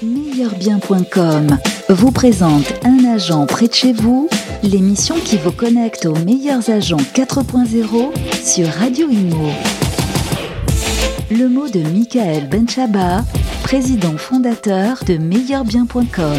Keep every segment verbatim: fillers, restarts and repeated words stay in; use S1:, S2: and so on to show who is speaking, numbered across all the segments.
S1: meilleur bien point com vous présente Un agent près de chez vous, l'émission qui vous connecte aux meilleurs agents quatre point zéro sur Radio Imo. Le mot de Michael Benchaba, président fondateur de meilleur bien point com.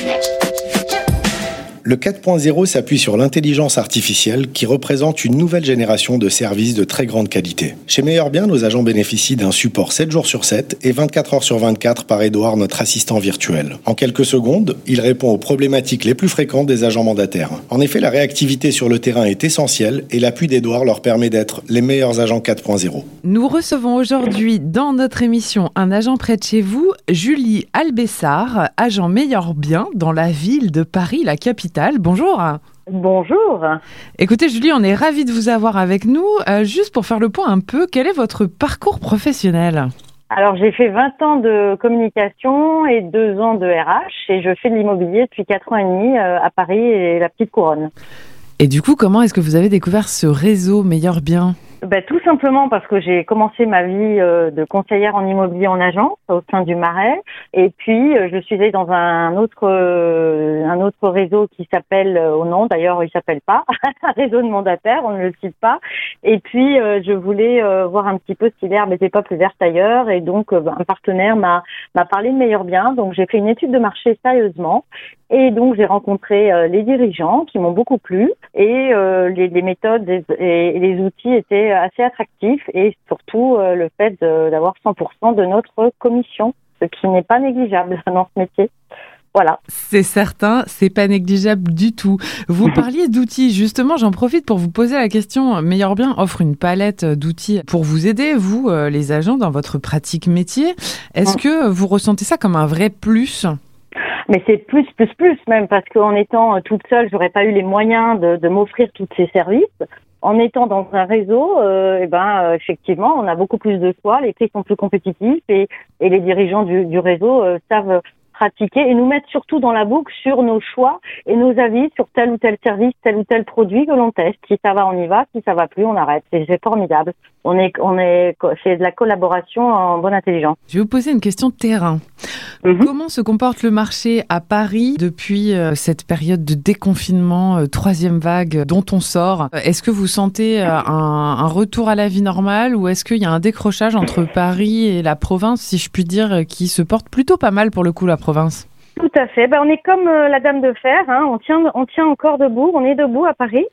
S2: Le quatre point zéro s'appuie sur l'intelligence artificielle qui représente une nouvelle génération de services de très grande qualité. Chez Meilleur Bien, nos agents bénéficient d'un support sept jours sur sept et vingt-quatre heures sur vingt-quatre par Edouard, notre assistant virtuel. En quelques secondes, il répond aux problématiques les plus fréquentes des agents mandataires. En effet, la réactivité sur le terrain est essentielle et l'appui d'Edouard leur permet d'être les meilleurs agents quatre point zéro.
S3: Nous recevons aujourd'hui dans notre émission Un agent près de chez vous, Julie Albessard, agent Meilleur Bien dans la ville de Paris, la capitale. Bonjour.
S4: Bonjour.
S3: Écoutez Julie, on est ravis de vous avoir avec nous. Euh, juste pour faire le point un peu, quel est votre parcours professionnel ?
S4: Alors j'ai fait vingt ans de communication et deux ans de R H et je fais de l'immobilier depuis quatre ans et demi euh, à Paris et la Petite Couronne.
S3: Et du coup, comment est-ce que vous avez découvert ce réseau Meilleur Bien ?
S4: Ben, tout simplement parce que j'ai commencé ma vie euh, de conseillère en immobilier en agence au sein du Marais et puis euh, je suis allée dans un autre euh, un autre réseau qui s'appelle euh, au nom d'ailleurs il s'appelle pas un réseau de mandataires, on ne le cite pas, et puis euh, je voulais euh, voir un petit peu si l'herbe n'était pas plus verte ailleurs et donc euh, un partenaire m'a m'a parlé de Meilleur Bien, donc j'ai fait une étude de marché sérieusement et donc j'ai rencontré euh, les dirigeants qui m'ont beaucoup plu et euh, les, les méthodes et, et les outils étaient assez attractif et surtout euh, le fait de, d'avoir cent pour cent de notre commission, ce qui n'est pas négligeable dans ce métier. Voilà.
S3: C'est certain, c'est pas négligeable du tout. Vous parliez d'outils, justement, j'en profite pour vous poser la question. Meilleur Bien offre une palette d'outils pour vous aider, vous, euh, les agents, dans votre pratique métier. Est-ce que vous ressentez ça comme un vrai plus ?
S4: Mais c'est plus, plus, plus même, parce qu'en étant toute seule, j'aurais pas eu les moyens de, de m'offrir tous ces services. En étant dans un réseau, euh, eh ben, euh, effectivement, on a beaucoup plus de choix, les prix sont plus compétitifs et, et les dirigeants du, du réseau euh, savent pratiquer et nous mettre surtout dans la boucle sur nos choix et nos avis sur tel ou tel service, tel ou tel produit que l'on teste. Si ça va, on y va. Si ça va plus, on arrête. C'est, c'est formidable. On est, on est, c'est de la collaboration en bonne intelligence.
S3: Je vais vous poser une question de terrain. Mm-hmm. Comment se comporte le marché à Paris depuis euh, cette période de déconfinement, euh, troisième vague dont on sort ? Est-ce que vous sentez euh, un, un retour à la vie normale ou est-ce qu'il y a un décrochage entre Paris et la province, si je puis dire, qui se porte plutôt pas mal pour le coup, la province ?
S4: Tout à fait. Ben, on est comme euh, la Dame de Fer, hein. On tient, on tient encore debout. On est debout à Paris.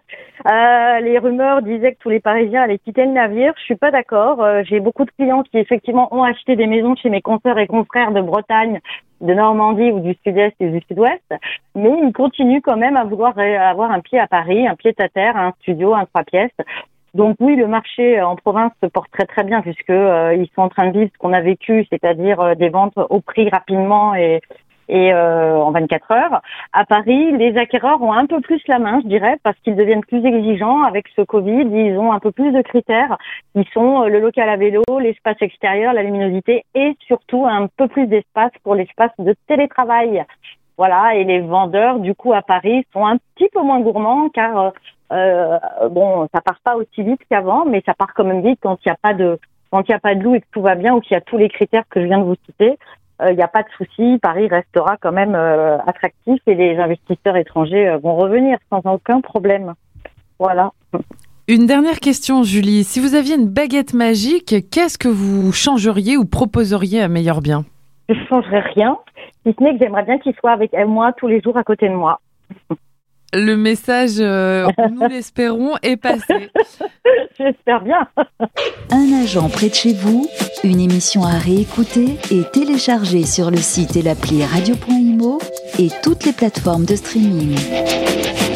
S4: euh, les rumeurs disaient que tous les Parisiens allaient quitter le navire. Je suis pas d'accord. Euh, j'ai beaucoup de clients qui effectivement ont acheté des maisons chez mes consoeurs et confrères de Bretagne, de Normandie ou du Sud-Est et du Sud-Ouest, mais ils continuent quand même à vouloir avoir un pied à Paris, un pied à terre, un studio, un trois pièces. Donc oui, le marché en province se porte très très bien puisque euh, ils sont en train de vivre ce qu'on a vécu, c'est-à-dire euh, des ventes au prix rapidement et et euh, en vingt-quatre heures. À Paris, les acquéreurs ont un peu plus la main, je dirais, parce qu'ils deviennent plus exigeants avec ce Covid. Ils ont un peu plus de critères qui sont le local à vélo, l'espace extérieur, la luminosité et surtout un peu plus d'espace pour l'espace de télétravail. Voilà, et les vendeurs, du coup, à Paris, sont un petit peu moins gourmands car euh, bon, ça part pas aussi vite qu'avant, mais ça part quand même vite quand il n'y a pas de quand il n'y a pas de loup et que tout va bien ou qu'il y a tous les critères que je viens de vous citer. Il n'y euh, a pas de souci, Paris restera quand même euh, attractif et les investisseurs étrangers euh, vont revenir sans aucun problème. Voilà.
S3: Une dernière question, Julie. Si vous aviez une baguette magique, qu'est-ce que vous changeriez ou proposeriez à Meilleur Bien ?
S4: Je ne changerais rien, si ce n'est que j'aimerais bien qu'il soit avec moi tous les jours à côté de moi.
S3: Le message, euh, nous l'espérons, est passé.
S4: J'espère bien.
S1: Un agent près de chez vous, une émission à réécouter et télécharger sur le site et l'appli radio point imo et toutes les plateformes de streaming.